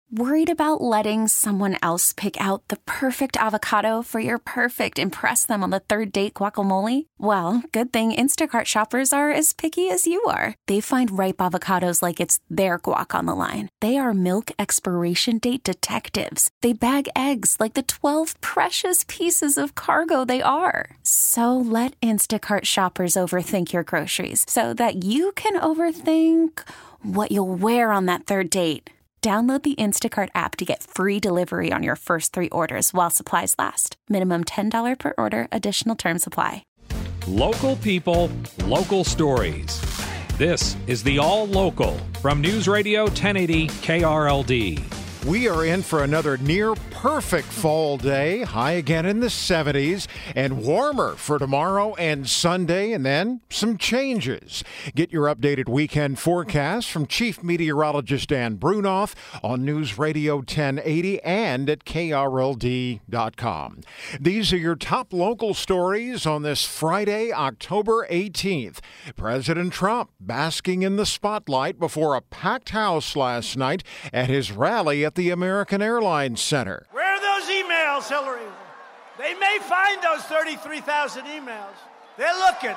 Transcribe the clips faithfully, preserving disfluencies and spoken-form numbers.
Worried about letting someone else pick out the perfect avocado for your perfect impress them on the third date guacamole? Well, good thing Instacart shoppers are as picky as you are. They find ripe avocados like it's their guac on the line. They are milk expiration date detectives. They bag eggs like the twelve precious pieces of cargo they are. So let Instacart shoppers overthink your groceries so that you can overthink what you'll wear on that third date. Download the Instacart app to get free delivery on your first three orders while supplies last. Minimum ten dollars per order. Additional terms apply. Local people, local stories. This is the All Local from News Radio ten eighty K R L D. We are in for another near-perfect fall day, high again in the seventies, and warmer for tomorrow and Sunday, and then some changes. Get your updated weekend forecast from Chief Meteorologist Dan Brunoff on News Radio ten eighty and at K R L D dot com. These are your top local stories on this Friday, October eighteenth. President Trump basking in the spotlight before a packed house last night at his rally at the American Airlines Center. Where are those emails, Hillary? They may find those thirty-three thousand emails. They're looking.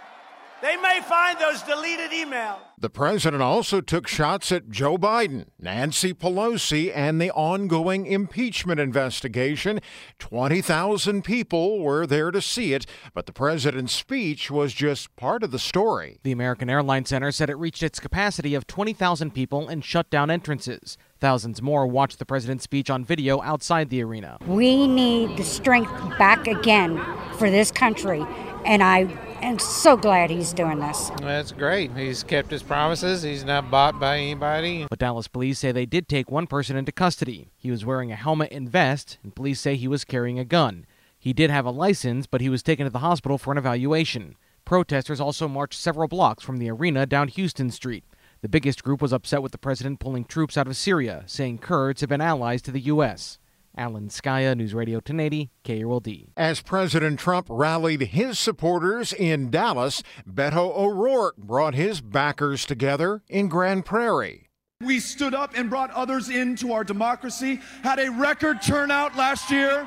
They may find those deleted emails. The president also took shots at Joe Biden, Nancy Pelosi, and the ongoing impeachment investigation. twenty thousand people were there to see it, but the president's speech was just part of the story. The American Airlines Center said it reached its capacity of twenty thousand people and shut down entrances. Thousands more watched the president's speech on video outside the arena. We need the strength back again for this country, and I am so glad he's doing this. That's great. He's kept his promises. He's not bought by anybody. But Dallas police say they did take one person into custody. He was wearing a helmet and vest, and police say he was carrying a gun. He did have a license, but he was taken to the hospital for an evaluation. Protesters also marched several blocks from the arena down Houston Street. The biggest group was upset with the president pulling troops out of Syria, saying Kurds have been allies to the U S Alan Skaya, News Radio ten eighty, K R L D. As President Trump rallied his supporters in Dallas, Beto O'Rourke brought his backers together in Grand Prairie. We stood up and brought others into our democracy, had a record turnout last year.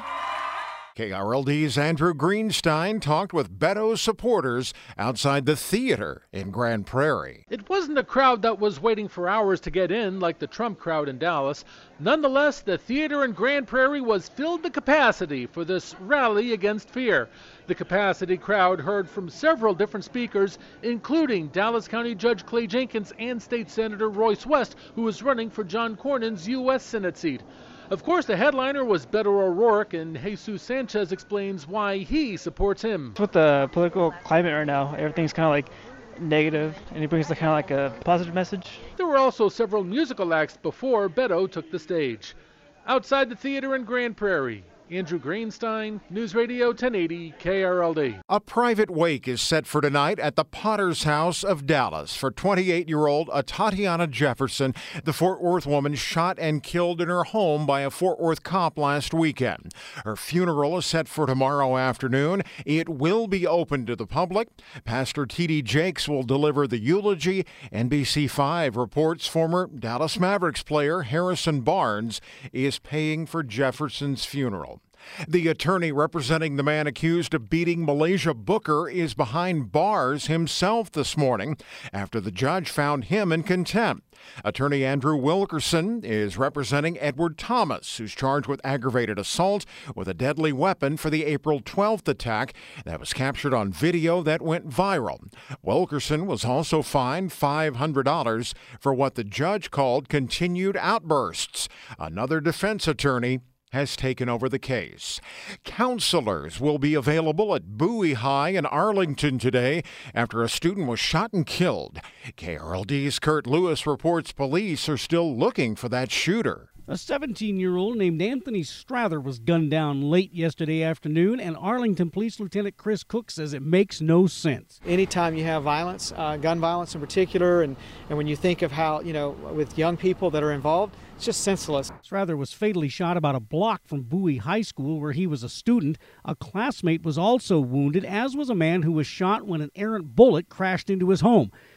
K R L D's Andrew Greenstein talked with Beto's supporters outside the theater in Grand Prairie. It wasn't a crowd that was waiting for hours to get in like the Trump crowd in Dallas. Nonetheless, the theater in Grand Prairie was filled to capacity for this rally against fear. The capacity crowd heard from several different speakers, including Dallas County Judge Clay Jenkins and State Senator Royce West, who is running for John Cornyn's U S Senate seat. Of course, the headliner was Beto O'Rourke, and Jesus Sanchez explains why he supports him. With the political climate right now, everything's kind of like negative, and he brings the kind of like a positive message. There were also several musical acts before Beto took the stage. Outside the theater in Grand Prairie, Andrew Greenstein, News Radio ten eighty, K R L D. A private wake is set for tonight at the Potter's House of Dallas for twenty-eight-year-old Tatiana Jefferson, the Fort Worth woman shot and killed in her home by a Fort Worth cop last weekend. Her funeral is set for tomorrow afternoon. It will be open to the public. Pastor T D Jakes will deliver the eulogy. N B C five reports former Dallas Mavericks player Harrison Barnes is paying for Jefferson's funeral. The attorney representing the man accused of beating Malaysia Booker is behind bars himself this morning after the judge found him in contempt. Attorney Andrew Wilkerson is representing Edward Thomas, who's charged with aggravated assault with a deadly weapon for the April twelfth attack that was captured on video that went viral. Wilkerson was also fined five hundred dollars for what the judge called continued outbursts. Another defense attorney has taken over the case. Counselors will be available at Bowie High in Arlington today after a student was shot and killed. K R L D's Kurt Lewis reports police are still looking for that shooter. A seventeen-year-old named Anthony Strather was gunned down late yesterday afternoon, and Arlington Police Lieutenant Chris Cook says it makes no sense. Anytime you have violence, uh, gun violence in particular, and, and when you think of how, you know, with young people that are involved, it's just senseless. Strather was fatally shot about a block from Bowie High School, where he was a student. A classmate was also wounded, as was a man who was shot when an errant bullet crashed into his home.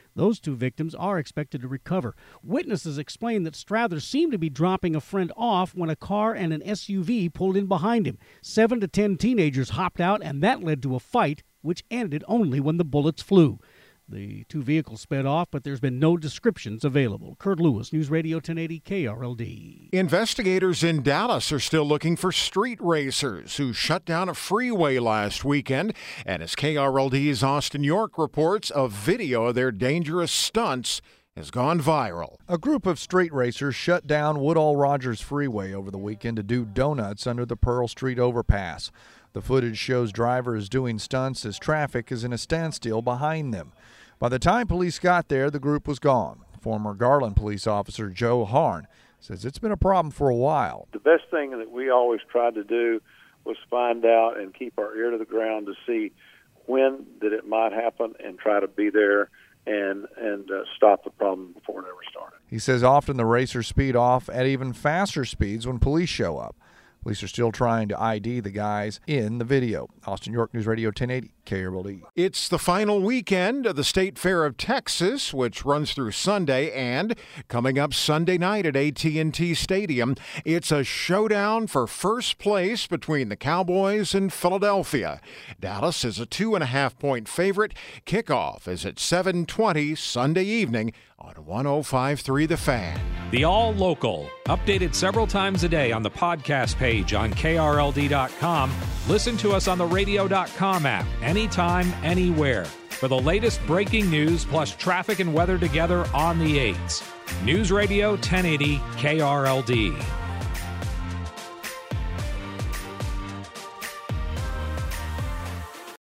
Those two victims are expected to recover. Witnesses explain that Strather seemed to be dropping a friend off when a car and an S U V pulled in behind him. Seven to ten teenagers hopped out, and that led to a fight, which ended only when the bullets flew. The two vehicles sped off, but there's been no descriptions available. Kurt Lewis, News Radio ten eighty K R L D. Investigators in Dallas are still looking for street racers who shut down a freeway last weekend. And as K R L D's Austin York reports, a video of their dangerous stunts has gone viral. A group of street racers shut down Woodall Rogers Freeway over the weekend to do donuts under the Pearl Street overpass. The footage shows drivers doing stunts as traffic is in a standstill behind them. By the time police got there, the group was gone. Former Garland police officer Joe Harn says it's been a problem for a while. The best thing that we always tried to do was find out and keep our ear to the ground to see when that it might happen and try to be there and and uh, stop the problem before it ever started. He says often the racers speed off at even faster speeds when police show up. Police are still trying to I D the guys in the video. Austin York, News Radio ten eighty K R L D. It's the final weekend of the State Fair of Texas, which runs through Sunday, and coming up Sunday night at A T and T Stadium, it's a showdown for first place between the Cowboys and Philadelphia. Dallas is a two and a half point favorite. Kickoff is at seven twenty Sunday evening on one oh five point three The Fan. The All Local, updated several times a day on the podcast page on K R L D dot com. Listen to us on the radio dot com app, anytime, anywhere. For the latest breaking news plus traffic and weather together on the eights. News Radio ten eighty K R L D.